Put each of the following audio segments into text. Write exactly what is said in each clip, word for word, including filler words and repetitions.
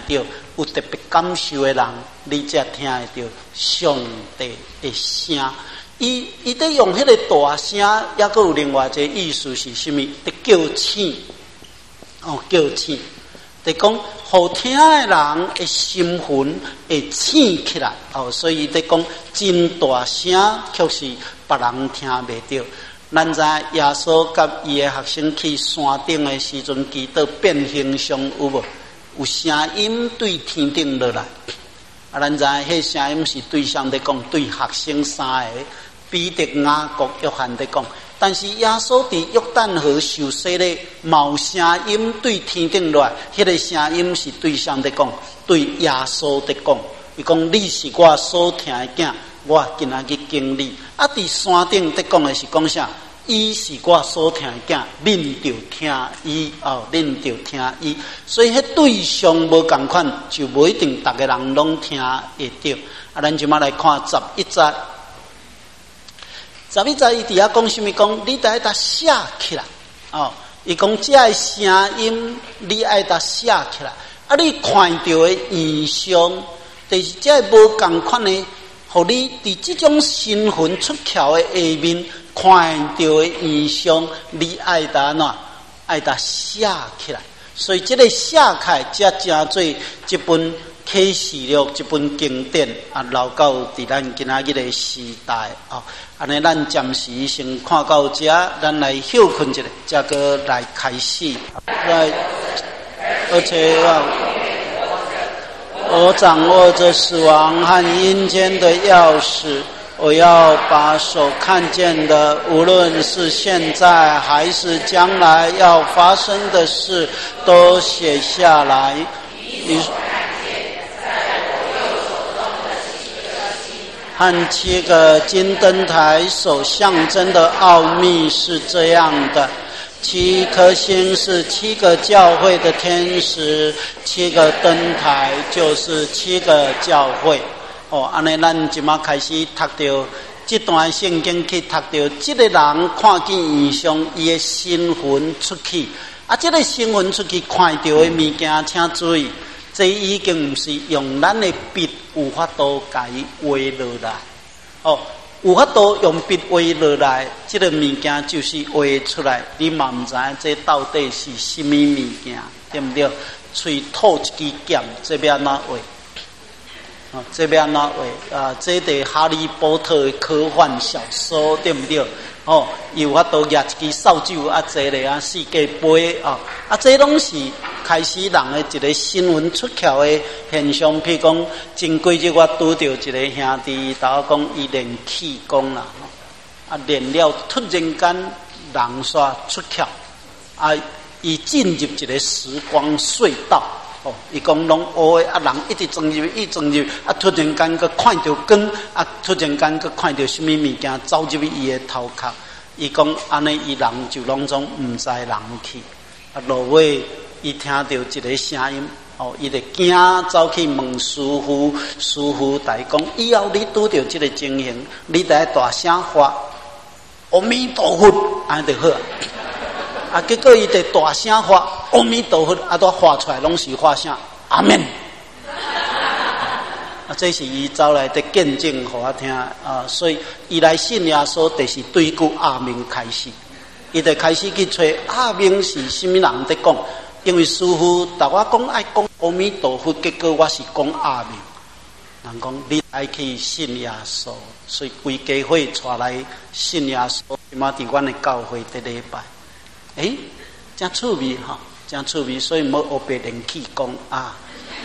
会到，有特别感受的人，你才听会到上帝的声。伊伊在用迄个大声，也阁有另外一个意思是什么？在叫醒，哦，叫醒，就讲好听的人的心魂会醒起来，哦，所以在讲真大声，却是别人听袂到。咱知耶稣甲伊的学生去山顶的时阵，祈祷变形上有无？有声音对天顶落来。啊，咱知迄声音是对上在讲，对学生三个。彼得、雅各、约翰在讲，但是耶稣伫约旦河受洗咧，冇声音对天顶落来，迄个声音是对上在讲，对耶稣在讲。伊讲你是我所听的囝，我今仔日经历。啊，伫山顶在讲的是讲啥？伊是我所听的囝，恁着听伊哦，恁着听伊。所以迄对象无共款，就无一定逐个人拢听会到。啊，咱即马来看十一节。十一节伊伫遐讲什么？讲你得爱甲写起来哦。伊讲这个声音，你爱甲写起来。啊，你看到的异象，就是这无共款的，互你伫这种身份出窍的下面看到的异象，你爱甲哪？爱甲写起来。所以这个写起来，才成做一本启示录，一本经典啊，留到伫咱今仔日的时代哦。安尼，咱暂时先看到这，咱来休困一下，再个来开始。来，而且啊，我掌握着死亡和阴间的钥匙，我要把所看见的，无论是现在还是将来要发生的事，都写下来。你和七个金灯台所象征的奥秘是这样的：七颗星是七个教会的天使，七个灯台就是七个教会。哦，安尼咱即马开始读到这段圣经，去读到这个人看见异象，伊的身份出去。啊，这个身份出去看到的物件，请注意。这已经不是用咱的笔有法度甲伊画落来，哦，有法度用笔画落来，这个物件就是画出来。你嘛唔知这到底是什么物件，对不对？喙吐一支剑，这要安怎画？哦，这要安怎画？啊，这是哈利波特的科幻小说，对不对？哦，有法度举一支扫帚啊，坐咧啊，世界杯啊，啊，这拢是开始人的一个新闻出窍的现象。譬如讲，前几日我拄到一个兄弟，甲我讲伊练气功啦，啊，练了突然间人煞出窍，啊，伊进入一个时光隧道。哦，伊讲拢乌的啊，人一直钻入去，一直钻入去，啊，突然间佮看到光，啊，突然间佮看到什么物件走入去伊的头壳。伊讲安尼，伊人就拢总毋知人去。啊，落尾伊听到一个声音，哦，伊就惊走去问师傅，师傅大讲，以后你拄到这个情形，你得大声发阿弥陀佛，安就好。啊！结果伊得大声发阿弥陀佛，啊，都发出来拢是发声阿门。啊，这是伊走来的见证，互我听啊。所以伊来信耶稣，就是对句阿门开始。伊就开始去找阿门是什么人在讲，因为师傅逐我讲爱讲阿弥陀佛，结果我是讲阿门。人讲你爱去信耶稣，所以规家伙带来信耶稣，即马伫阮的教会伫礼拜。诶，真趣味哈，真趣味，所以冇学别练气功啊，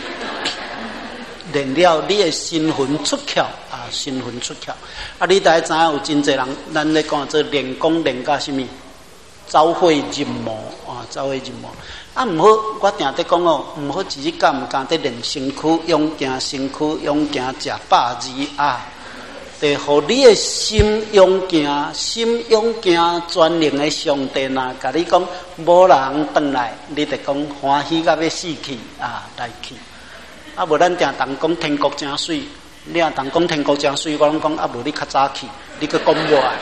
练了你的身份出窍啊，身份出窍啊！你大家知影有真侪人，咱咧讲做练功练到什么？走火入魔啊，走火入魔啊！唔好，我定得讲哦，唔好只是干唔干得练身躯，用行身躯，用行食百字啊！得互你的心用行，心用行，专灵的上帝呐，甲你讲无人转来，你得讲欢喜到要死去啊，来去。啊，无咱定当讲天国真水，你啊当讲天国真水，我拢讲啊，无你较早去，你去讲我啊，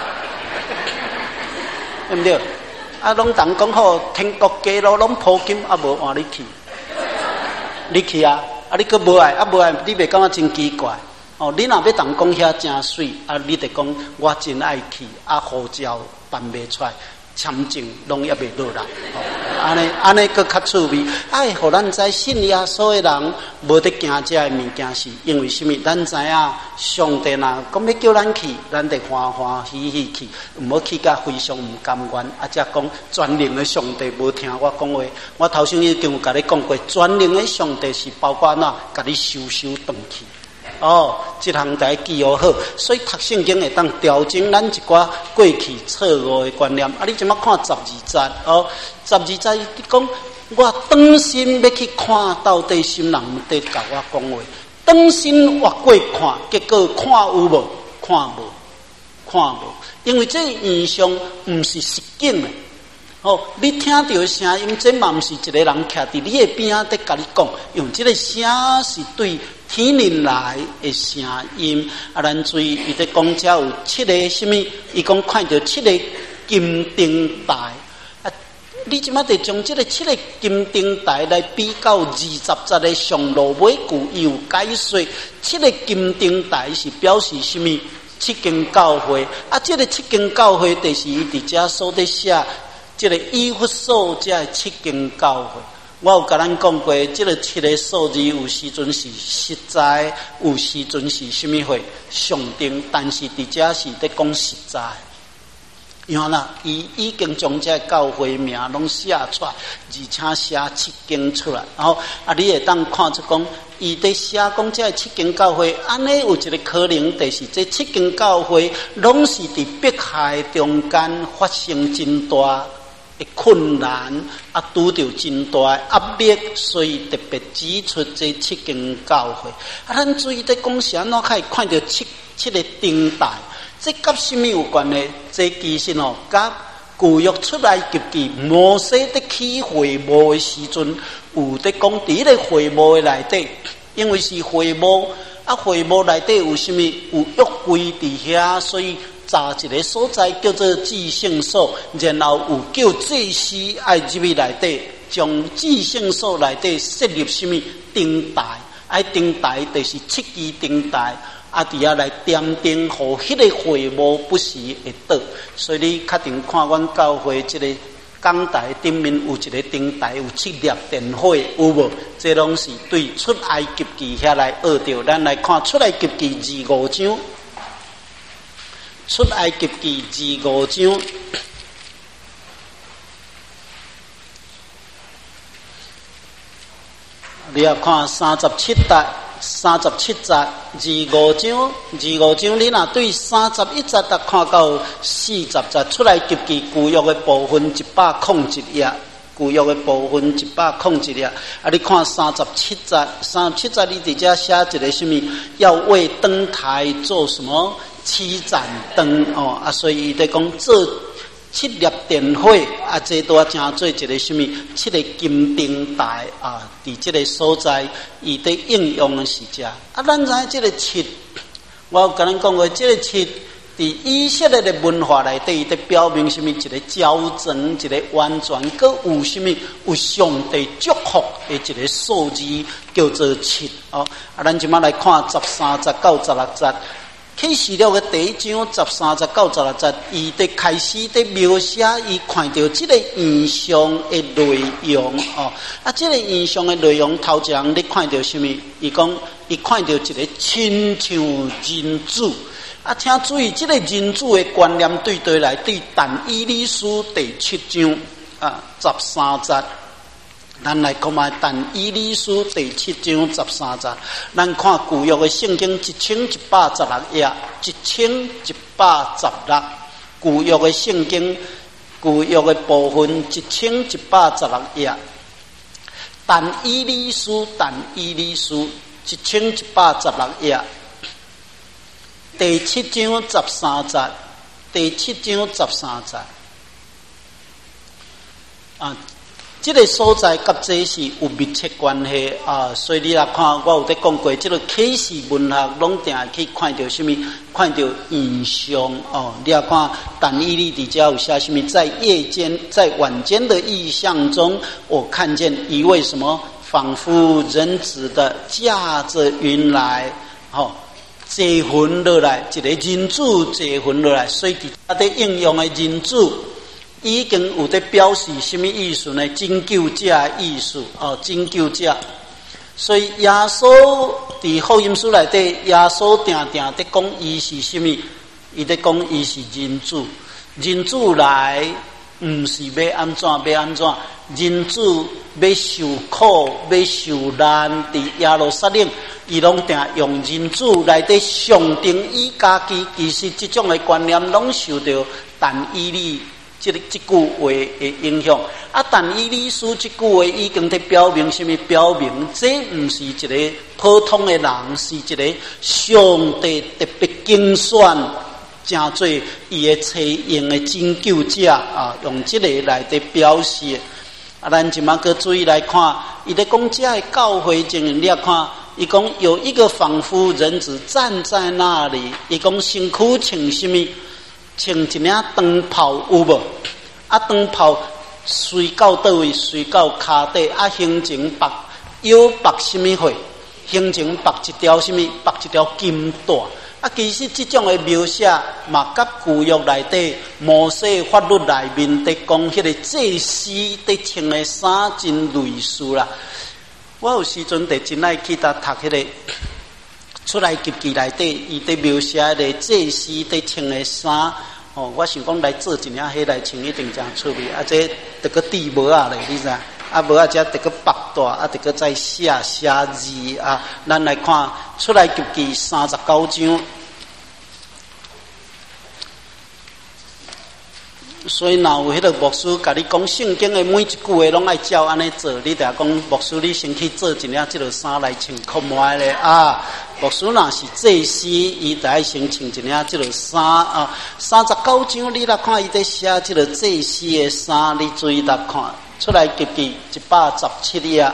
对不对？啊，拢当讲好天国街路拢普金，啊无换你去。 你去啊，啊你佫无爱，啊无爱，你袂感觉真奇怪？哦，你若要当讲遐真水，啊你得讲我真爱去，啊护照办袂出来。签证拢也袂落来，安尼安尼佫较趣味。哎，互咱知信耶稣的人无得惊这个物件，是因为什么？咱知影上帝若讲要叫咱去，咱得欢欢喜喜去，毋好去甲非常毋甘愿。啊，则讲全能的上帝无听我讲话。我头先已经有甲你讲过，全能的上帝是包括哪？甲你收收转去。哦，这项代记好好，所以读圣经会当调整咱一寡过去错误的观念。啊，你即马看十二节哦，十二节你讲，我当心要去看到底心人毋得甲我讲话，当心越过看，结果看有无？看无，看无，因为这现象毋是实景的。哦，你听到的声音，这嘛毋是一个人徛伫你的边仔在甲你讲，用这个声是对天灵来的声音。啊，咱注意，伊在讲遮有七个什么？伊讲看到七个金灯台。啊，你即马得将这个七个金灯台来比较二十节的上路尾句，伊有解说七个金灯台是表示什么？七间教会。啊，这个七间教会就是伊伫遮所在写。这个以弗所这七间教会，我有甲咱讲过，这个七个数字有时阵是实在，有时阵是什么会上定，但是伫遮是在讲实在。因为啦，伊已经将这教会名拢写出来，而且写七间出来，然后啊，你会当看出讲，伊在写讲这七间教会，安尼有一个可能，就是这七间教会拢是伫迫害中间发生真大的困难，啊，拄着真大的压力，所以特别指出这七间教会。啊，咱注意在讲啥，咱可以看到七七个灯台。这甲什么有关呢？这其实哦，甲旧约出来及记摩西在起会幕的时阵，有在讲伫个会幕的内底，因为是会幕，啊，会幕内底有什么？有约柜伫遐，所以查一个所在叫做至圣所，然后有叫祭司爱入去内底，将至圣所内底设立什么灯台？爱灯台就是七支灯台。啊！伫遐来点灯，互迄个会幕不时会倒，所以你确定看阮教会即个讲台顶面有一个灯台，有七粒电火，有无？这拢是对出埃及记遐来学着。咱来看出埃及记二五章，出埃及记二五章，你要看三十七节。三十七节，二五章，二五章，你若对三十一节达看到四十节，出来及其旧约的部分一百空一页，旧约的部分一百空一页。啊，你看三十七节，三十七节你伫遮写一个什么？要为灯台做什么？七盏灯哦，啊，所以伊在讲做七粒电火啊，这都正做一个什么？七个金灯台啊，伫这个所在，伊在应用的是这。啊，咱知这个七，我有跟咱讲过，这个七伫以色列的文化内底，伊在表明什么？一个矫正，一个完全，搁有什么？有上帝祝福的一个数字，叫做七哦。啊，咱即马来看十三节到十六节。启示录的第一章十三节到十六节，伊在开始在描写伊看到这个现象的内容哦。啊，这个现象的内容头一项你看到什么？伊讲伊看到一个亲像人子。啊，请注意，这个人子的观念对对来对但以理书第七章啊十三节。咱来看卖但以理书第七章十三节，咱看旧约的圣经一千一百十六页，一千一百十六。旧约的圣经，旧约的部分一千一百十六页。但以理书，但以理书一千一百十六页，第七章十三节，第七章十三节啊。这个所在甲这是有密切关系啊，所以你来看，我有在讲过，这个启示文学拢定去看到什么？看到现象哦。你要看但以理底下有写什么？在夜间，在晚间的异象中，我看见一位什么仿佛人子的驾着云来，吼、哦，坐云落来，一个人子坐云落来，所以它的应用的人子已经有在表示什么意思呢？拯救者的意思哦，拯救者。所以耶稣伫福音书内底，耶稣定定在讲伊是什么？伊在讲伊是人子，人子来。毋是要安怎要安怎，人子要受苦要受难，伫耶路撒冷，伊拢定用人子来底象征伊家己。其实即种的观念拢受到但以理即个即句话的影响。啊，但以理书即句话已经在表明什么？表明这毋是一个普通的人，是一个上帝特别精选。真做伊个采用的拯救者啊，用这个来的表示。啊，咱即马个注意来看，伊咧讲这个教会经营，你要看，伊讲有一个仿佛人子站在那里，伊讲身躯穿什么？穿一领长袍有无？啊，长袍随到倒位，随到骹底，啊，形成绑腰绑什么货？形成绑一条什么？绑一条金带。啊，其实这种的描写，嘛，甲旧约内底摩西法律内面在讲迄个祭司在穿的衫真类似啦。我有时阵得真爱去搭读迄个出来记记内底，伊在描写迄个祭司在穿的衫。哦，我想讲来做一领迄来穿一定真趣味。啊，这得个地帽啊咧，你知？啊，无啊，遮得个白带，啊，得个再写写字啊。咱来看出来记记三十九章。所以，若有迄个牧师甲你讲圣经的每一句话拢爱照安尼做，你得讲牧师，你先去做一领即落衫来穿靠卖咧啊！牧师若是祭司，伊得爱先穿一领即落衫啊。三十九章你来看，伊在写即落祭司的衫，你注意来看。出来记记一百十七页。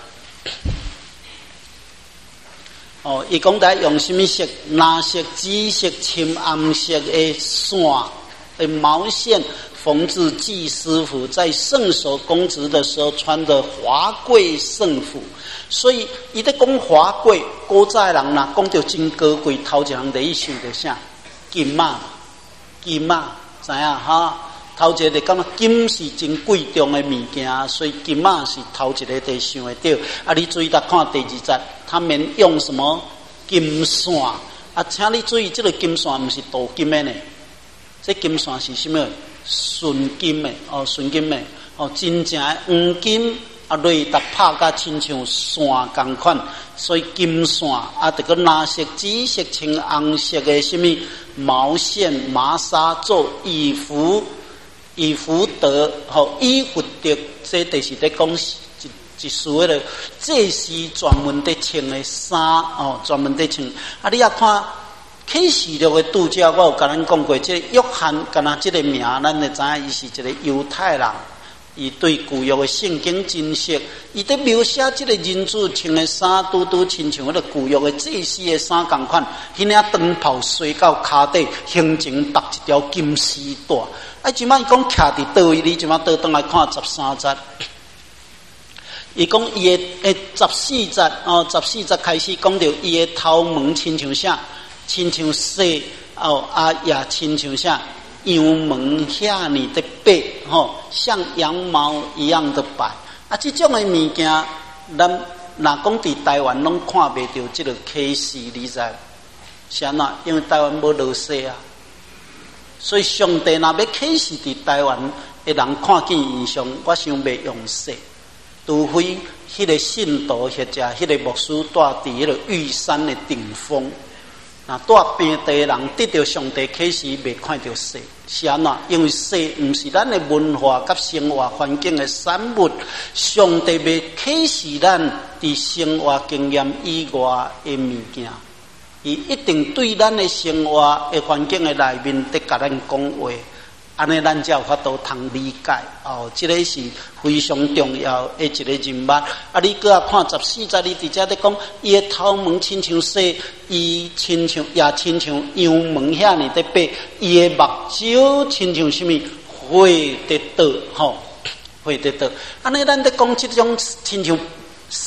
哦，伊讲在用什么色？蓝色、紫色、深暗色的线的毛线缝制祭司服，在圣所供职的时候穿的华贵圣服。所以伊在讲华贵，古早人呐讲到真高贵，头一项第一想到啥？金马，金马，知影哈？头一个就讲金是真贵重的物件，所以金马是头一个得想会到。啊，你注意来看第二节，他们用什么金线？啊，请你注意，这个金线不是镀金的呢，这金线是什么？纯金的哦，纯金的哦，真正的黄金啊，雷达拍甲亲像线同款，所以金线啊，这个蓝色、紫色、青红色的什么毛线、麻纱做衣服。以福德，吼以福德，这就是在讲一一属迄个祭司专门在穿的衫哦，专门在穿。啊，你也看启示录的读者，我有甲咱讲过，这个约翰，敢若这个名，咱就知影伊是一个犹太人，伊对旧约的圣经真熟，伊在描写这个人子穿的衫，拄拄亲像迄个旧约的祭司的衫同款，迄领长袍垂到骹底，形成绑一条金丝带。啊，即摆伊讲徛伫倒位，你即摆倒转来看十三节。伊讲伊的诶十四节哦，十四节开始讲到伊的头毛亲像啥，亲像细哦，啊也亲像啥，羊毛遐尼的白吼，像羊毛一样的白。啊，即种的物件，咱若讲伫台湾拢看袂到即个启示，你知？是安怎？因为台湾无落雪啊。所以上帝若要启示伫台湾的人看见异象，我想袂用说，除非迄个信徒或者迄个牧师住伫迄个玉山的顶峰，那住平地的人得到上帝启示，袂看到说，是安怎？因为说毋是咱的文化甲生活环境的产物，上帝要启示咱伫生活经验以外的物件。伊一定对咱的生活的环境的内面，得甲咱讲话，安尼咱才有法度通理解。哦，这个是非常重要的一个人物。啊，你搁啊看十四节，你直接在讲，伊的头毛亲像细，伊亲像也亲像羊毛遐尼在白，伊的目睭亲像什么火得倒，吼，火得倒。安尼咱在讲这种亲像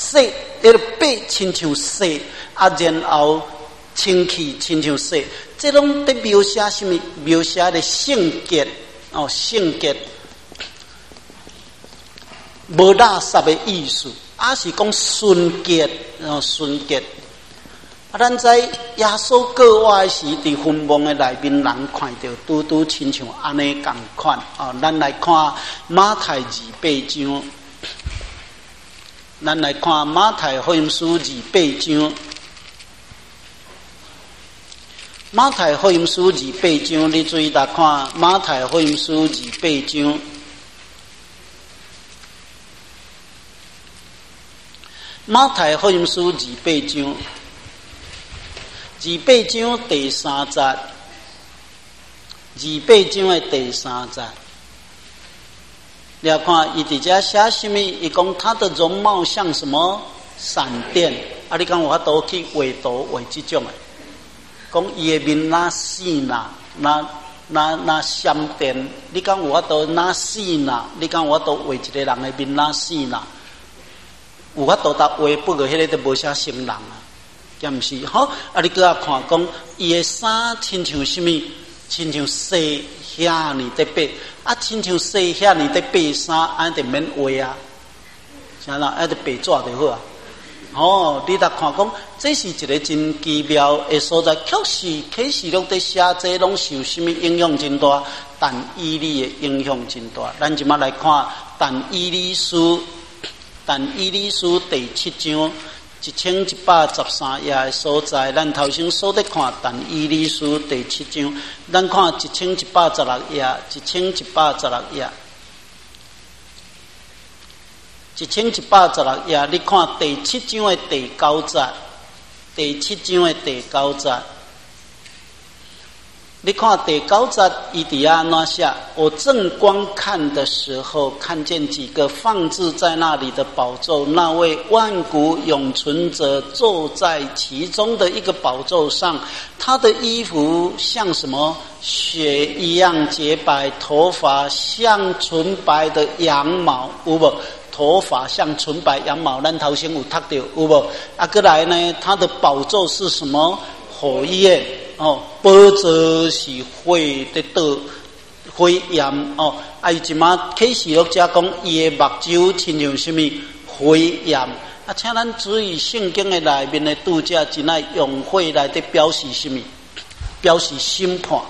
洗，迄个八亲像洗，啊，然后清气亲像洗，这拢在描写什么？描写的圣洁哦，圣洁，无垃圾的意思，啊是讲纯洁哦，纯洁。啊，咱在耶稣过活时，伫坟墓的内面，人看到拄拄亲像安尼共款啊。咱来看马太二八章，咱来看马太福音书二八章。马太福音书二八章，你注意来看马太福音书二八章。马太福音书二八章。二八章第三节，二八章的第三节，你要看伊伫遮写什么？伊讲他的容貌像什么闪电？啊，你讲我都去画图画这种的，讲伊的面那死呐，那那那闪电？你讲我都那死呐？你讲我都画一个人的面那死呐？有法度搭画不过迄个都无啥成人啊。也毋是吼，啊！你搁啊看讲，伊诶衫亲像什么？亲像洗遐尼得白，啊，亲像洗遐尼得白衫，安得免画啊？啥啦？啊，得白纸就好啊。哦，你来看讲，这是一个真奇妙诶所在。确实，启示录在写这拢受什么影响真大？但以理诶影响真大。咱即马来看但以理书，但以理书第七章。一千一百十三页的所在，咱头先所在看但以理书第七章，咱看一千一百十六页，一千一百十六页，一千一百十六页，你看第七章的第九节，第七章的第九节。你看第九节，伊底下那下，我正观看的时候，看见几个放置在那里的宝座，那位万古永存者坐在其中的一个宝座上，他的衣服像什么雪一样洁白，头发像纯白的羊毛，有无？头发像纯白羊毛，咱头先有读到，有无？啊，过来呢，他的宝座是什么？火焰。哦，宝座是火的道，火焰哦。啊，伊即马启示录遮讲，伊的目睭亲像什么火焰？啊，请咱注意圣经的内面的拄则，真爱用火来的表示什么？表示审判。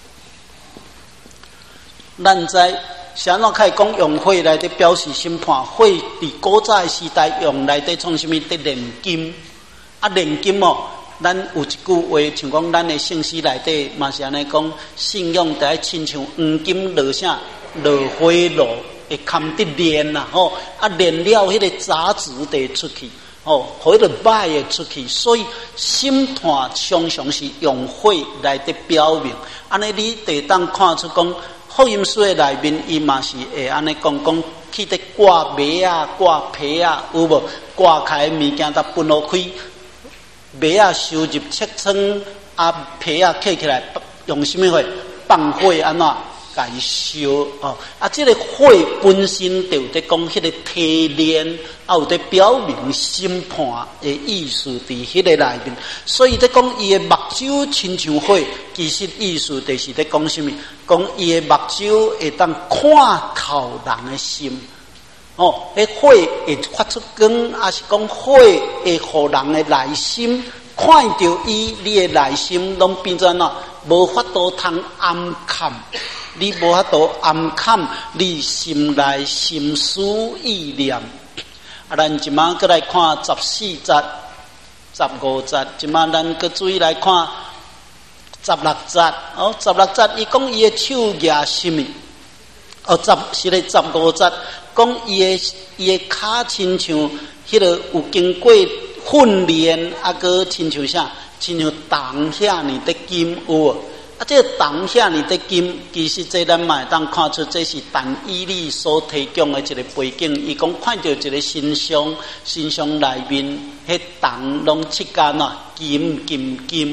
咱在啥怎开讲用火来的表示审判？火伫古早时代用来的创什么？的炼金啊，炼金哦。咱有一句话，像讲咱的圣诗内底嘛是安尼讲，信仰得亲像黄金落啥落火炉，会堪得炼呐吼，啊炼了迄个杂质得出去，吼，互迄个歹的出去，所以审判常常是用火来得表明。安尼你得当看出讲，福音书的内面伊嘛是会安尼讲讲，去得挂麦啊、挂皮啊，有无？挂开物件才分落开。麦啊收入切层，啊皮啊刻起来，用什么火？放火安怎甲伊烧哦？啊，这个火本身就在讲迄个提炼，啊有在表明审判的意思伫迄个内面。所以在讲伊的目睭亲像火，其实意思就是在讲什么？讲伊的目睭会当看透人的心。哦，迄火会发出光，还是讲火会互人的内心看到伊，你的内心拢变做哪？无法度通暗藏，你无法度暗藏你心内心思意念。啊，咱即马过来看十四节、十五节，即马咱搁注意来看十六节。哦，十六节伊讲伊的手举什么？哦，十是咧十五节。讲伊的伊的脚亲像迄个有经过训练，啊个亲像啥？亲像铜遐尼的金有无？啊，这个铜遐尼的金，其实这咱嘛会当看出这是但以理所提供的一个背景。伊讲看到一个新箱，新箱内面迄铜拢七间啊，金金金。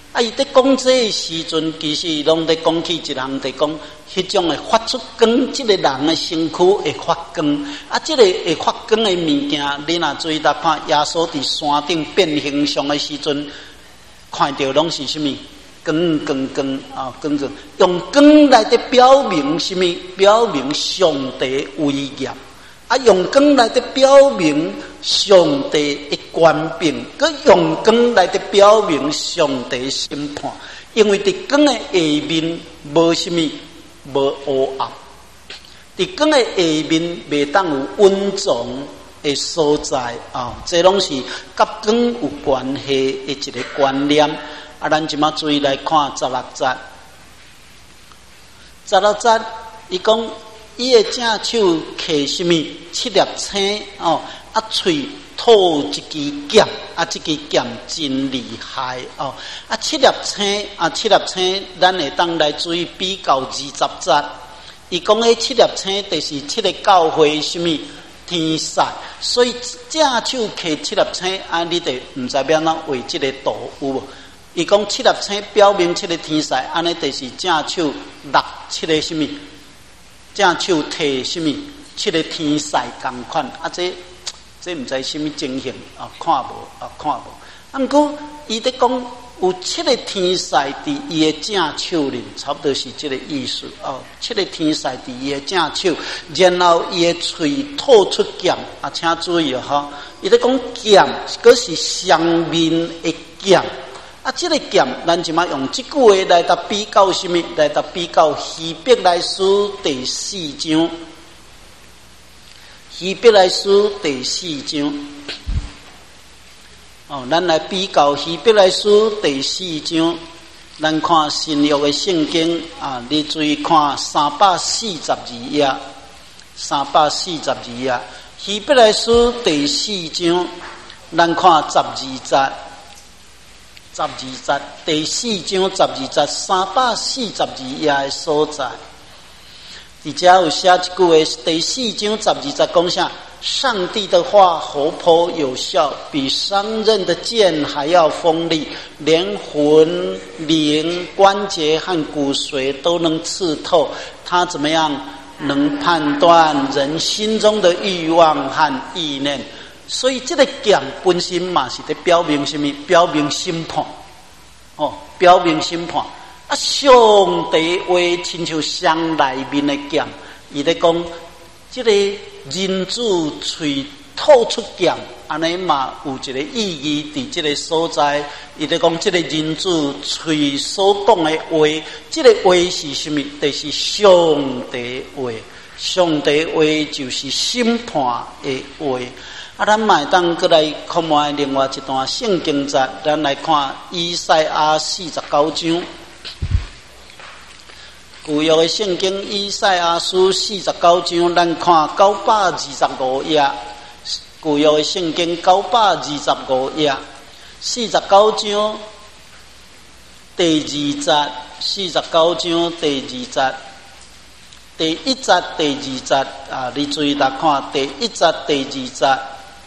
啊，伊伫讲这个时阵，其实拢伫讲起一项，伫讲迄种诶发出光，即、这个人诶身躯会发光。啊，即、这个会发光诶物件，你若注意来看，耶稣伫山顶变形象诶时阵，看到拢是啥物？光光光啊，光光，用光来伫表明啥物？表明上帝威严。啊，用光来伫表明上帝的权柄，佮用光来伫表明上帝的审判。因为伫光的下面无啥物，无黑暗；伫光的下面袂当有温存的所在啊，这拢是甲光有关系的一个观念。啊，咱即马注意来看十六节，十六节伊讲。伊的正手摕什么？七粒星哦，啊，喙吐一支剑，啊，这支剑真厉害哦，啊，七粒星啊，七粒星，咱会当来注意比较二十节。伊讲迄七粒星，就是七个教会什么天使，所以正手摕七粒星，啊，你得唔知要哪画这个图有无？伊讲七粒星表明七个天使，安尼就是正手六七个什么？正手摕什么？七个天使同款啊！这这毋知什么情形啊？看无啊？看无。啊，毋过伊伫讲有七个天使伫伊的正手里，差不多是这个意思哦。七个天使伫伊的正手，然后伊的喙吐出剑啊！请注意哈，伊伫讲剑，嗰是双面的剑。啊，这个剑，咱即马用这句话来达比较什么？来达比较希伯来书第四章。希伯来书第四章。哦，咱来比较希伯来书第四章。咱看新约的圣经啊，你注意看三百四十二页，三百四十二页。希伯来书第四章，咱看十二节。十二节第四章十二节三百四十二页的所在，底下有写一句话：第四章十二节讲啥？上帝的话活泼有效，比伤刃的剑还要锋利，连魂灵关节和骨髓都能刺透。他怎么样能判断人心中的欲望和意念？所以这个剑本身嘛是在表明什么？表明审判哦，表明审判啊！上帝话亲像箱内面的剑，伊在讲这个人子喙吐出剑，安尼嘛有一个意义伫这个所在。伊在讲这个人子喙所讲的话，这个话是什么？就是上帝话，上帝话就是审判的话。啊，咱卖当过来看卖另外一段圣经节，咱来看以赛亚四十九章。旧约的圣经以赛亚书四十九章，咱看九百二十五页。旧约的圣经九百二十五页，四十九章第二节，四十九章第二节。第一节、第二节啊，你注意来看第一节、第二节。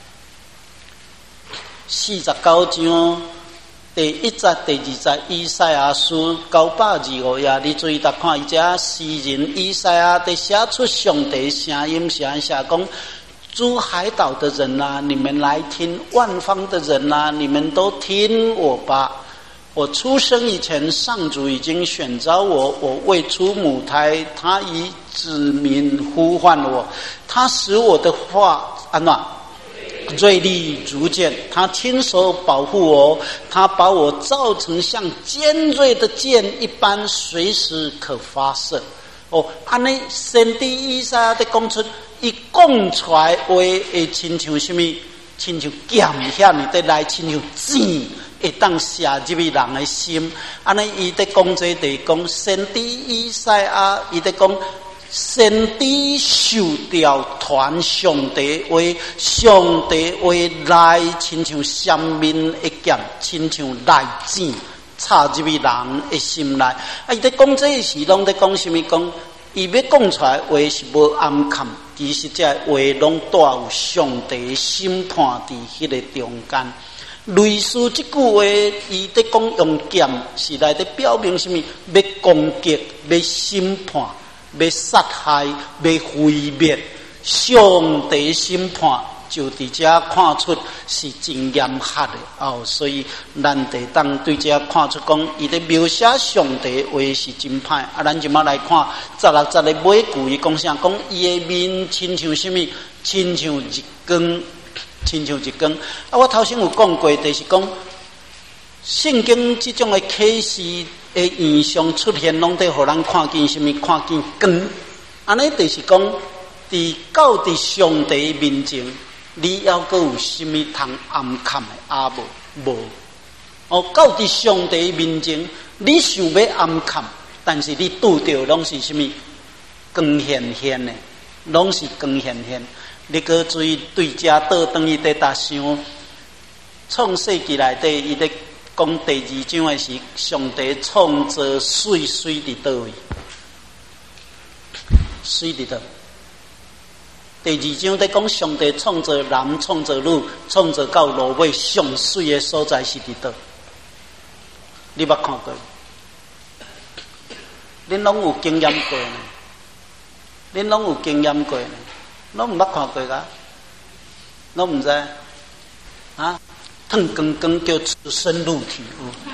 四十九章第一节、第二节，以赛亚书九百二十五页，你注意来看，伊这诗人以赛亚在写出上帝声音，写写讲：诸海岛的人啊，你们来听；万方的人啊，你们都听我吧。我出生以前，上主已经选召我；我未出母胎，他已指明呼唤我。他使我的话安暖。锐利如剑，他亲手保护我，他把我造成像尖锐的剑一般，随时可发射。哦，安尼先知以赛亚在讲出，伊讲出来话会亲像什么？亲像剑遐尼在来，亲像箭会当射入去人的心。安尼伊在讲这地讲，先知以赛亚伊在讲。先知受调传上帝话，上帝话来亲像三面一剑，亲像利箭插入去人的心内。啊，伊在讲这时，拢在讲什么？讲伊要讲出来话是无暗坎，其实这话拢带有上帝的审判伫迄个中间。 类似即句话，伊在讲用剑是来在表明什么？要攻击、要审判、要杀害、要毁灭。上帝审判就伫遮看出是真严苛的哦，所以咱得当对遮看出讲，伊咧描写上帝话是真歹。啊，咱即马来看十六节的尾句，伊讲啥？讲伊的面亲像什么？亲像日光。亲像一光啊！我头先有讲过，就是讲圣经这种的启示的现象出现，拢得互咱看见什么？看见光。安尼就是讲，伫到伫上帝面前，你还阁有什么通暗藏的？啊无无哦，到伫上帝面前，你想要暗藏，但是你拄着拢是什么？光显现的，拢是光显现。你搁注意对遮倒转去伫搭想，创世纪内底伊咧讲第二章的是上帝创造水水伫倒位，水伫倒。第二章在讲上帝创造男创造女，创造到落尾上水的所在是伫倒。你捌看过？恁拢有经验过呢？恁拢有经验过呢？拢毋捌看过噶，拢毋知啊？烫光光叫赤身露体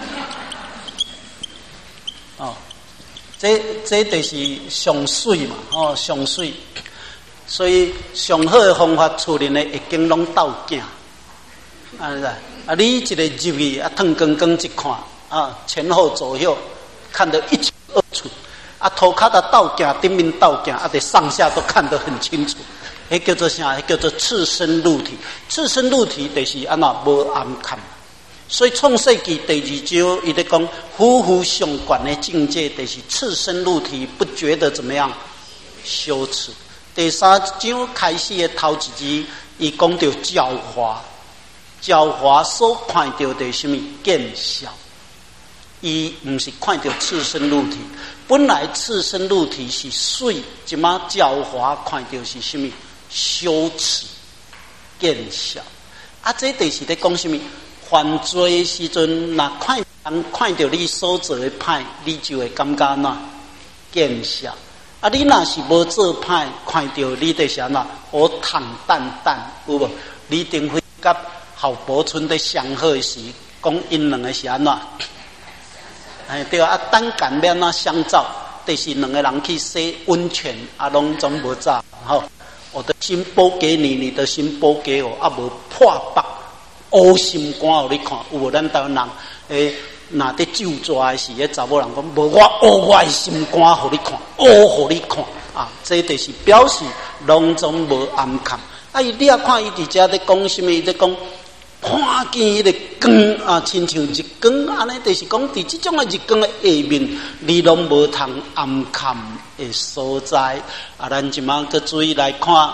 哦，这这就是上水嘛，哦，上水，所以上好的方法处理呢，已经拢斗镜，啊，啊，你一个入去啊，烫光光一看啊，前后左右看得一清二楚，啊，涂骹的斗镜，顶面斗镜，啊，得上下都看得很清楚。迄叫做啥？迄叫做赤身露体。赤身露体就是安那无暗藏。所以创世纪第二章伊咧讲，夫妇上悬的境界就是赤身露体，不觉得怎么样羞耻。第三章开始的头一字，伊讲到狡猾，狡猾所看到的什么见笑？伊毋是看到赤身露体，本来赤身露体是水，即马狡猾看到是什么？羞耻、见笑，啊！这就是咧讲什么？犯罪时阵，若看人看到你所做的歹，你就会感觉哪见笑。啊！你若是无做歹，看到你的啥哪？我坦淡淡，有无？李登辉甲郝柏村在相好时，讲因两个是安怎？哎，对啊！啊，单干要哪相照？就是两个人去洗温泉，啊，拢总无照，吼。我的心拨给你，你的心拨给我，啊无破腹乌心肝，互你看，有无？咱台湾人诶，若伫酒抓时，迄查某人讲，无我乌我的心肝，互你看，乌互你看，啊，这就是表示拢总无暗藏。啊，伊你也看伊伫遮咧讲什么？伊咧讲看见迄个光啊，亲像日光，安尼就是讲伫即种诶日光诶下面，你拢无通暗藏诶所在。啊，咱即马搁注意来看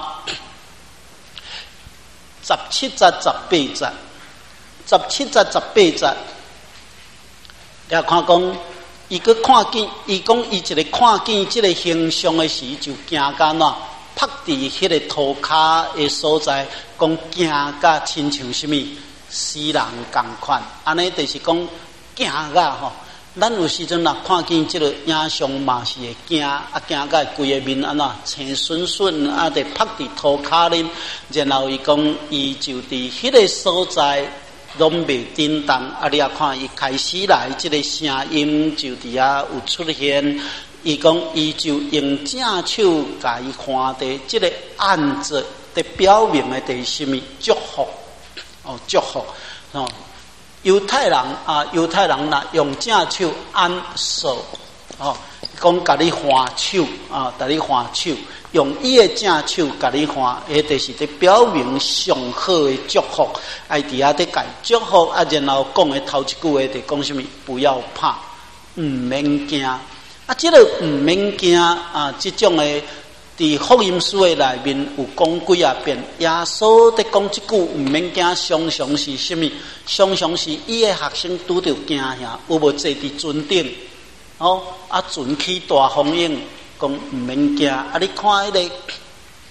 十七节、十八节，十七节、十八节，你看讲，伊搁看见，伊讲伊一个看见即个形象诶时，就惊甲哪？拍伫迄个涂骹的所在，讲惊甲亲像什么死人共款，安尼就是讲惊甲吼。咱有时阵若看见即个影像嘛是会惊，啊惊甲规个面安那青顺顺，啊得拍伫涂骹恁，然后伊讲伊就伫迄个所在拢未震动，啊你也看伊开始来即个声音就伫遐有出现。伊讲，伊就用正手甲伊看的，即个案子的表明的是什么？祝福哦，祝福哦。犹太人啊，犹太人呐，用正手按手哦，讲甲你还手啊，甲你还手，用伊的正手甲你还，迄就是伫表明上好的祝福。哎，伫遐伫甲祝福啊，然后讲的头一句话就讲什么？不要怕，毋免惊。啊，即、这个毋免惊啊！即种诶，伫福音书诶内面有讲几啊遍。耶稣伫讲即句毋免惊，常常是什么？常常是伊诶学生拄着惊吓，有无坐伫船顶？哦，啊，船起大风涌，讲毋免惊。啊，你看迄、那个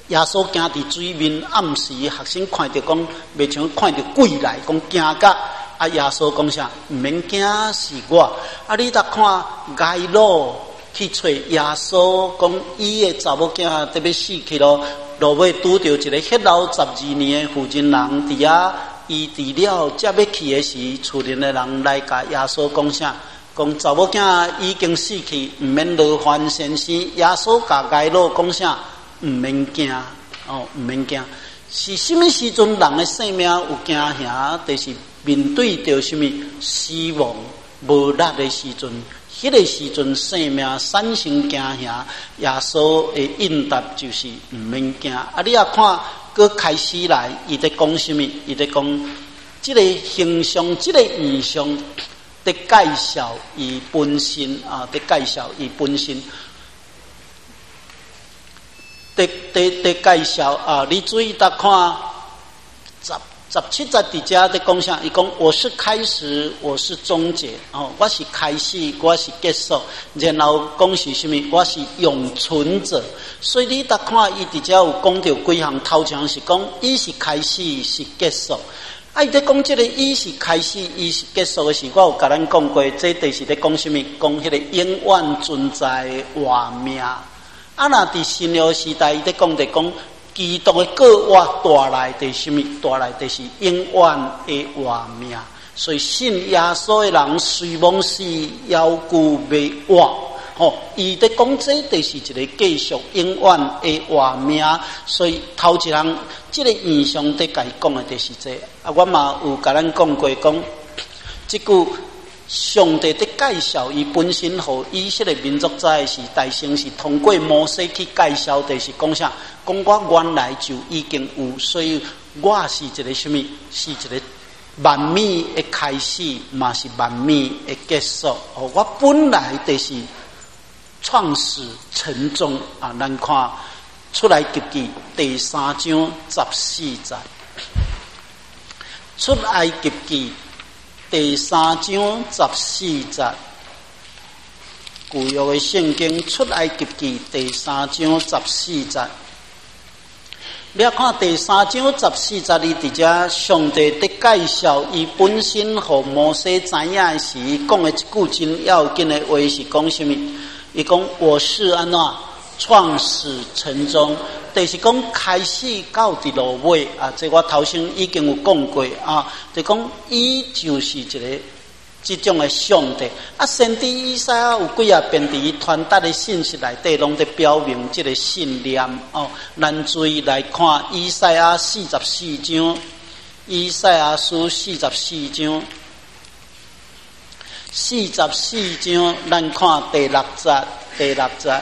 耶稣行伫水面，暗时学生看到讲，袂像看到鬼来，讲惊甲。啊！耶稣讲啥？毋免惊，是我。啊！你搭看街路去找耶稣，讲伊个查某囝特别死去咯。落尾拄着一个血老十二年的妇人人伫遐医治了，才要去的时，厝里的人来甲耶稣讲啥？讲查某囝已经死去，毋免劳烦先生。耶稣甲街路讲啥？毋免惊，哦，毋免惊。是什么时阵人的性命有惊吓？就是面对着什么死亡无力的时阵，迄、那个时阵生命产生惊吓，耶稣的应答就是毋免惊。啊，你也看，佮开始来，伊在讲什么？伊在讲即个形象，即、这个意象，在介绍伊本身啊，在介绍伊本身。在在在介绍啊！你注意到看十十七节伫遮在讲啥？伊讲我是开始，我是终结哦，我是开始，我是结束，然后讲是什么？我是永存者。所以你搭看伊伫遮有讲到几项，头前是讲伊是开始，是结束。啊，伊在讲即个伊是开始，伊是结束的时，我有甲咱讲过，这就是在讲什么？讲迄个永远存在的活命。啊！那伫新约时代，伊在讲的讲，基督的果活带来的什么？带来的是永远的活命。所以信耶稣的人，虽往死，犹旧未活。吼，伊在讲这，就是一个继续永远的活命。所以头一项，这个意象在甲伊讲的就是这個。啊，我嘛有甲咱讲过，讲这句。上帝在介绍伊本身，互以色列民族知的是，大先是通过摩西去介绍的是讲啥？讲我原来就已经有，所以我是一个什么？是一个万美的开始，嘛是万美的结束。哦，我本来就是创始成终啊！咱看出来记记第三章十四节，出来记记。第三章十四节，旧约的圣经出埃及记第三章十四节。你看第三章十四节里伫遮，上帝在介绍伊本身，互摩西知影的时，讲的一句真要紧的话是讲什么？伊讲我是安怎创始成终。就是讲开始到伫落尾啊！这我头先已经有讲过啊，就讲伊就是一个这种的上帝啊。先知以赛亚有几啊遍伫伊传达的信息内底，拢在表明这个信念哦。咱注意来看以赛亚四十四章，以赛亚书四十四章，四十四章，咱看第六节，第六节。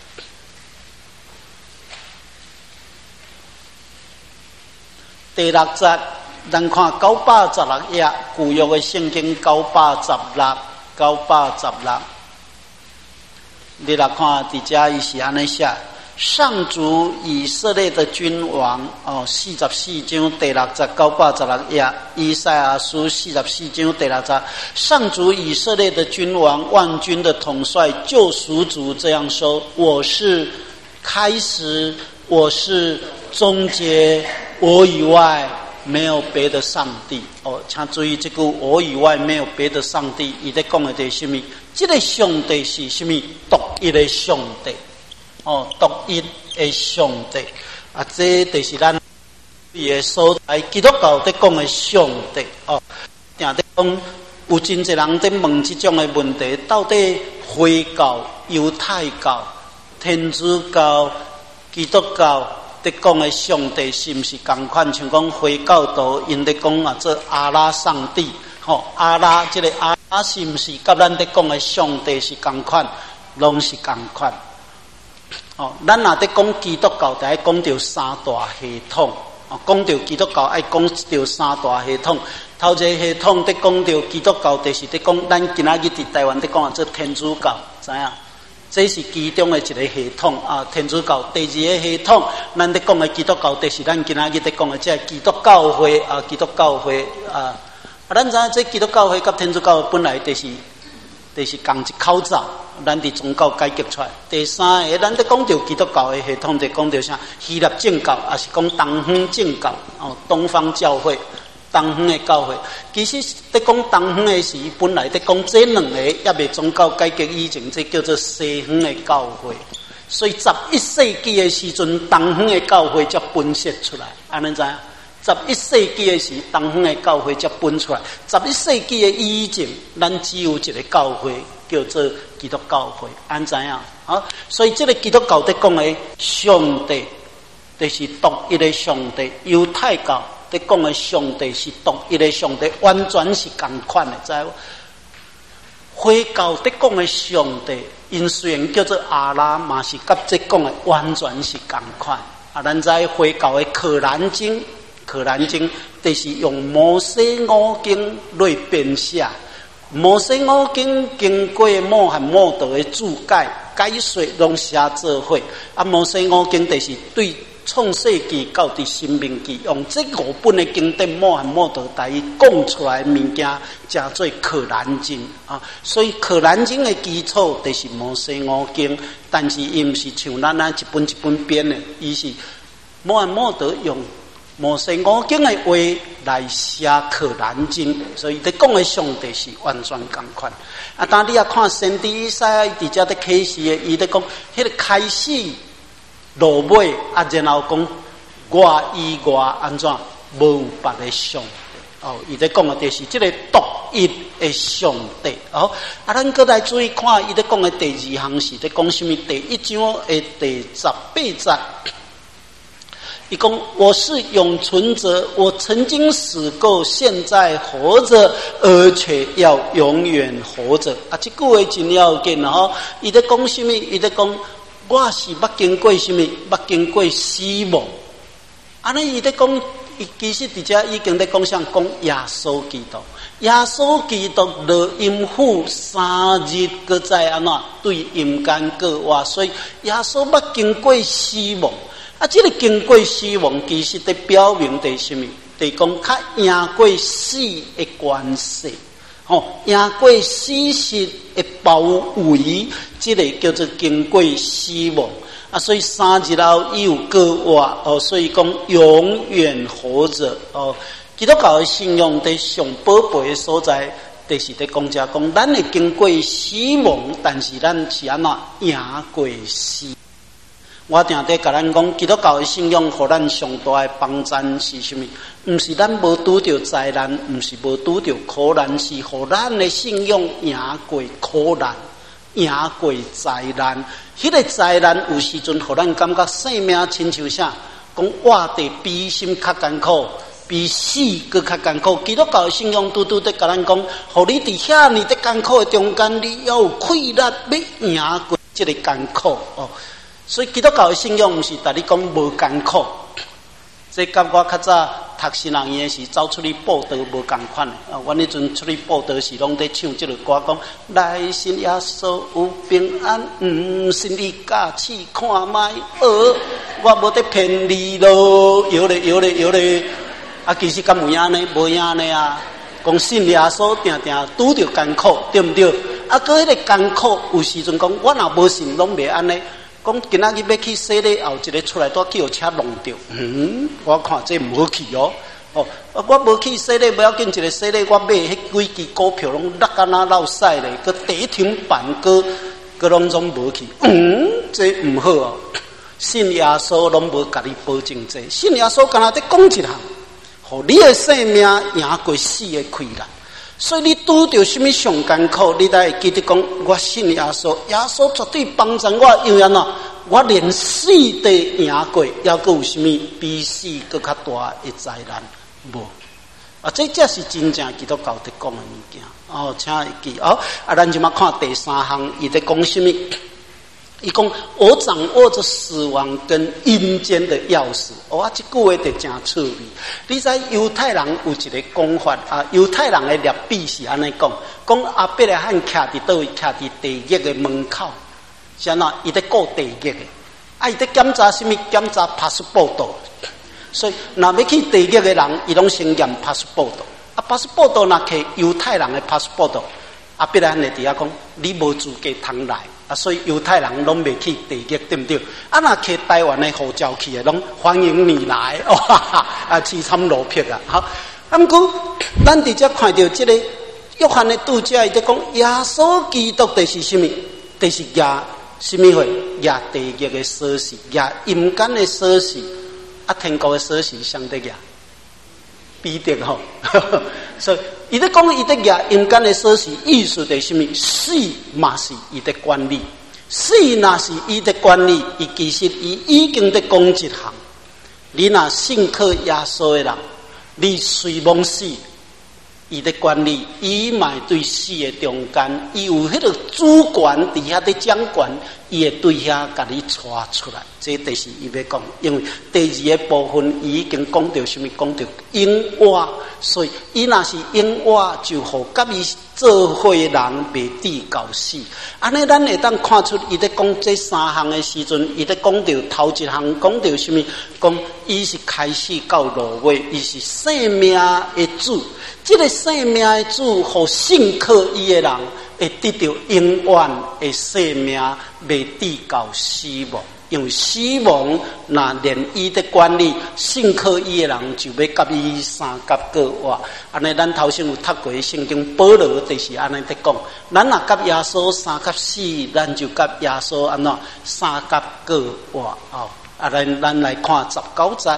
第六节，咱看九百十六页，旧约的圣经九百十六，九百十六。你来看，伫遮伊是安尼写：上主以色列的君王哦，四十四章第六节，九百十六页，以赛亚书四十四章第六节，上主以色列的君王，万军的统帅，救赎主这样说：我是开始，我是终结。我以外没有别的上帝哦，请注意这个“我以外没有别的上帝”。伊在讲的是什么？这个上帝是什么？独一的上帝哦，独一的上帝啊！这就是咱耶稣在基督教在讲的上帝哦。定在讲有真侪人在问这种的问题：到底回教、犹太教、天主教、基督教？在讲的上帝是毋是同款？像讲回教徒因在讲啊，做阿拉上帝，吼阿拉这个阿拉是毋是甲咱在讲的上帝是同款？拢是同款。哦，咱若在讲基督教，就爱讲到三大系统。哦，讲到基督教，爱讲到三大系统。头一个系统在讲到基督教，就是在讲咱今仔日伫台湾在讲啊，做天主教，知影？这是其中的一个系统啊，天主教。第二个系统，咱在讲的基督教，就是咱今仔日在讲的这基督教会啊，基督教会啊。啊，咱知影这基督教会甲天主教会本来就是，就是同一口罩咱伫宗教改革出来。第三个，咱在讲到基督教的系统，就讲到啥？希腊正教，也是讲东方正教哦，东方教会。东方的教会，其实在讲东方的时，本来在讲这两个也未宗教改革以前，这叫做西方的教会。所以十一世纪的时阵，东方的教会才分析出来，安尼知影？十一世纪的时，东方的教会才分出来。十一世纪的以前，咱只有一个教会叫做基督教会，安知影？啊，所以这个基督教在讲的上帝，就是独一的上帝。犹太教在讲的上帝是独一的上帝，完全是同款的，知无？回教在讲的上帝，因虽然叫做阿拉，嘛是甲这讲的完全是同款。啊，咱知回教的可兰经，可兰经就是用摩西五经来编写。摩西五经经过穆罕默德的注解解说，拢写做伙。啊，摩西五经就是对创世纪到伫申命记，用这五本的经典，穆罕默德台讲出来物件，叫做可兰经啊。所以可兰经的基础就是摩西五经，但是伊毋是像咱那一本一本编的，伊是穆罕默德用摩西五经的话来写可兰经，所以伫讲的上帝是完全同款。啊，当你啊看先知以赛亚伫遮咧启示的，伊咧讲迄个开始落尾啊，然后讲我以外安怎无别的上帝哦，伊咧讲的就是这个独一的上帝哦。啊，咱搁来注意看，伊咧讲的第二项是咧讲什么？第一章的第十八节。伊讲我是永存者，我曾经死过，现在活着，而且要永远活着。啊，这句话真要紧哦。伊在讲什么？伊在讲我是捌经过什么？捌经过死亡。安尼伊在讲，伊其实伫遮已经在讲啥？讲耶稣基督。耶稣基督落阴府三日，搁再安怎对阴间过活，所以耶稣捌经过死亡。啊，这个经过死亡，其实在表明的是什么？就是讲较赢过死的关系，吼，赢过死实的包围，这个叫做经过死亡。啊，所以三日后伊有过活，哦，所以讲永远活着。哦，基督教的信仰在上宝贝的所在，就是在讲遮讲，咱会经过死亡，但是咱是安怎赢过死。我定在甲咱讲，基督教的信仰，互咱上大的帮助是什么？毋是咱无拄着灾难，毋是无拄着苦难，是互咱的信仰赢过苦难，赢过灾难。迄、那个灾难有时阵，互咱感觉生命亲像啥？讲活得比心较艰苦，比死搁较艰苦。基督教的信仰拄拄在甲咱讲，互你伫遐尼伫艰苦的中间，你要有气力要赢过这个艰苦哦。所以基督教的信仰毋是逐日讲无艰苦，这甲我较早读新人院时走出去报道无共款的啊！阮迄阵出去报道时，拢在唱即个歌，讲来信耶稣有平安，毋信你假试看卖学，我无得骗你咯，摇咧摇咧摇咧，啊，其实敢有影呢？无影呢啊！讲信耶稣定定拄着艰苦，对毋对？啊，搁迄个艰苦，有时阵讲我若无信，拢袂安尼。讲今仔日要去洗礼后，一个出来都叫车弄掉。嗯，我看这唔好去哦。哦，我无去洗礼，不要紧，一个洗礼我买迄几支股票拢落干那落晒咧，个跌停板个个拢总无去。嗯，这唔好哦。信耶稣拢无甲你保证这，信耶稣干那在讲一项，互你的生命赢过死的困难。所以你拄着什么上艰苦，你才会记得讲，我信耶稣，耶稣绝对帮助我，因为安怎，我连死都赢过，还佫有什么比死佫较大的灾难无？啊，这才是真正基督教在讲的物件。哦，请会记哦。啊，咱就嘛看第三项，伊在讲什么？伊讲我掌握着死亡跟阴间的钥匙。哦，这句话就真趣味。你知犹太人有一个讲法啊，犹太人的律比是安尼讲，讲阿伯拉罕徛伫倒位，徛伫地狱的门口，是安怎？伊在顾地狱的，啊，伊在检查什么？检查 passport。所以，若要去地狱的人，伊拢先验 passport。啊 ，passport 若摕犹太人的 passport。 啊，必然会伫遐讲，你无资格通来啊，所以犹太人拢未去地狱，对不对？啊，若去台湾的护照去的，拢欢迎你来，哇哈哈，啊，凄惨落魄啊！好，啊，毋过咱伫遮看到即个约翰的拄则，伊在讲耶稣基督就是什么？就是耶什么会耶地狱的锁匙，耶阴间的锁匙，啊，天国的锁匙相对耶。不一定吼，所以伊在讲伊在举阴间的锁匙，意思就是什么？死嘛是伊的管理，死那是伊的管理，伊其实伊已经在讲一项。你若信靠耶稣的人，你虽亡死，伊的管理，伊嘛对死的中间，伊有迄个主权伫遐的掌管，伊会对遐甲你带出来。这就是伊要讲，因为第二个部分伊已经讲到什么？讲到因我，所以伊若是因我，就互甲伊做伙人袂抵到死。安尼咱会当看出伊在讲这三项的时阵，伊在讲到头一项讲到什么？讲伊是开始到落尾，伊是生命的主。这个生命的主，互信靠伊的人会得到永远的生命，袂抵到死亡。因为死亡若连伊的管理，信靠伊的人就要甲伊三甲各活。安尼，咱头先有读过圣经，保罗就是安尼在讲。咱若甲耶稣三甲四，咱就甲耶稣安怎三甲各活哦。啊，咱咱来看十九节。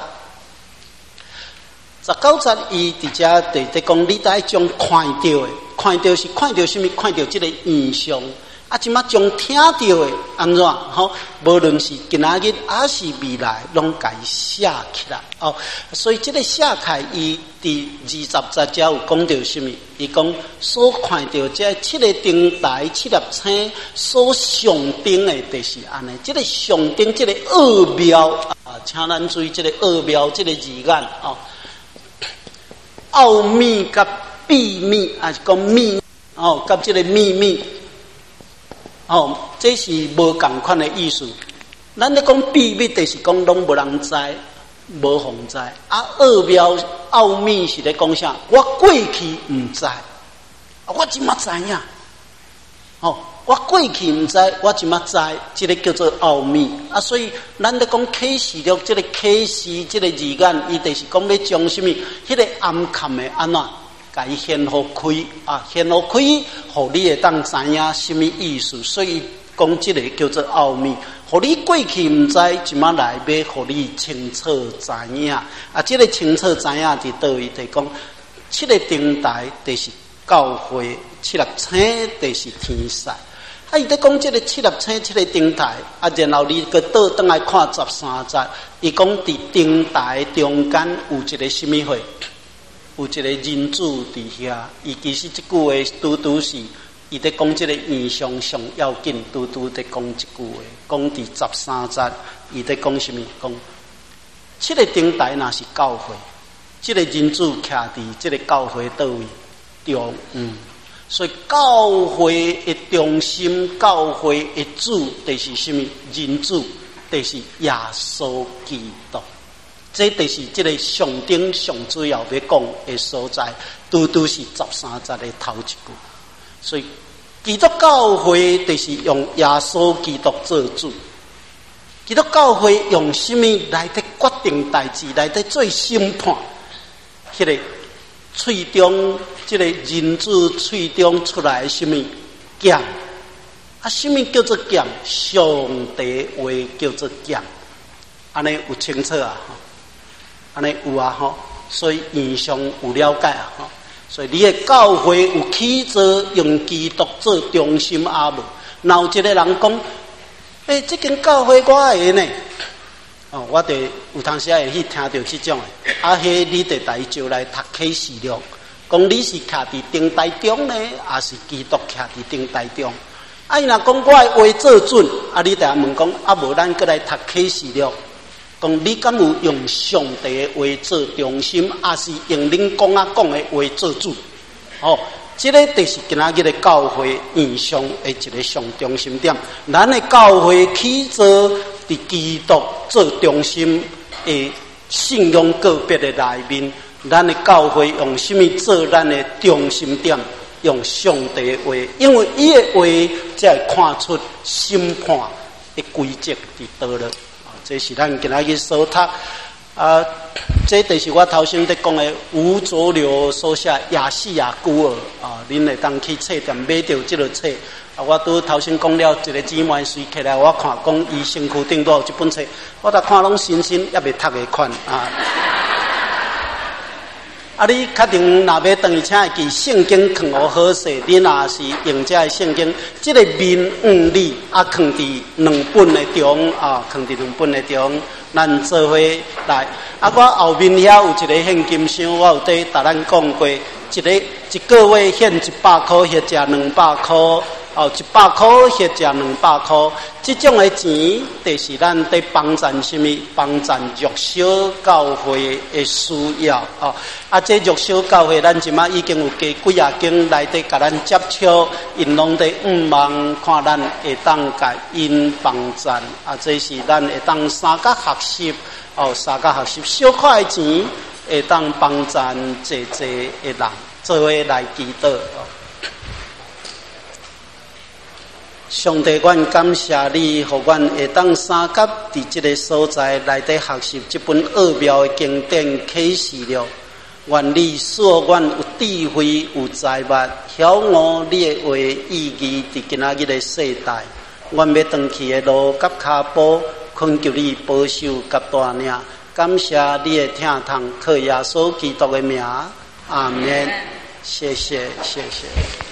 十九节伊伫遮伫在讲，你在将看到的，看到是看到什么？看到这个异象。啊，即马将听到的安怎？吼，无论是今仔日还是未来，拢甲伊写起来哦。所以这个写起来，伊伫二十节才有讲到什么？伊讲所看到这七个灯台、七粒星所象征的，就是安尼。这个象征，这个奥妙啊，请咱注意这个奥妙，这个字眼哦。奥秘甲秘密，啊是讲秘哦，甲这个秘密。哦，这是无共款的意思。咱咧讲秘密，就是讲拢无人知，无妨知。啊，奥妙、奥秘是咧讲啥？我过去唔知，我即马知影。哦，我过去唔知，我即马知，这个叫做奥秘。啊，所以咱咧讲启示录，这个启示这个字眼，伊就是讲要将什么？迄个暗藏的安怎？甲伊显好开啊，显好开，互你会当知影什么意思。所以讲这个叫做奥秘，互你过去唔知，即马来要互你清楚知影。啊，这个清楚知影伫倒位？就讲七个灯台就是教会，七粒星就是天使。啊，伊在讲这个七粒星、七个灯台，啊，然后你个倒转来看十三节，伊讲伫灯台中间有一个什么货？有一个人子伫遐，伊其实即句话拄拄是伊在讲即个印象上要紧，拄拄在讲一句话，讲伫十三节，伊在讲什么？讲七个灯台若是教会，即、这个人子徛伫即个教会倒位中，嗯，所以教会的中心，教会的主就是什么？人子就是耶稣基督。这就是这个上顶上主要要讲的所在，拄拄是十三节的头一句。所以基督教会就是用耶稣基督做主。基督教会用什么来得决定代志，来得做审判？迄、那个喙中，这个人子喙中出来什么剑？啊，什么叫做剑？上帝话叫做剑。安尼有清楚啊？安尼有啊吼，所以印象有了解啊吼，所以你的教会有起做用基督做中心啊无？然后一个人讲，诶、欸，这间教会我会呢，哦，我得有当时会去听到这种的，啊，迄你得带招来读启示录，讲你是徛伫灯台中呢，还是基督徛伫灯台中？啊，伊若讲我的话做准，啊，你得问讲，啊，无咱过来读启示录。讲你敢有用上帝的话做中心，还是用恁讲啊讲的话做主？哦，这个就是今仔日的教会印象的一个上中心点。咱的教会起做伫基督做中心的信仰个别的内面，咱的教会用什么做咱的中心点？ 用上帝的话，因为伊的话才会看出审判的规则伫倒了。啊，这是咱今仔日所读啊，这就是我头先在讲的吴浊流所写《亚细亚孤儿》啊，恁会当去册店买到这个册。啊，我拄头先讲了一个姊妹随起来，我看讲伊身躯顶都有一本册，我逐看拢新鲜，也未读的款啊。啊，你确定若要当伊请会记圣经藏互好势，你若是用这圣经，即、这个面嗯理啊，藏伫两本的中啊，藏伫两本的中，咱做伙来。啊，我后面遐有一个现金箱，我有对甲咱讲过，一个一个月现一百块，或者两百块。哦，一百块或者两百块，这种的钱，就是咱在帮助什么？帮助弱小教会的需要哦。啊，这弱小教会，咱即马已经有加几啊间来底，甲咱接触，因拢在五望看咱会当甲因帮助。啊，这是咱会当三甲学习哦，三甲学习小块的钱，会当帮助济济的人，做伙来祈祷哦。上帝，阮感谢你，互阮会当三甲伫即个所在内底学习这本奥妙的经典启示录。愿你使阮有智慧、有财物，晓悟你的话意义伫今仔日的世代。阮要长去的路甲骹步，恳求你保守甲带领。感谢你的听堂，靠耶稣基督的名，阿门。谢谢，谢谢。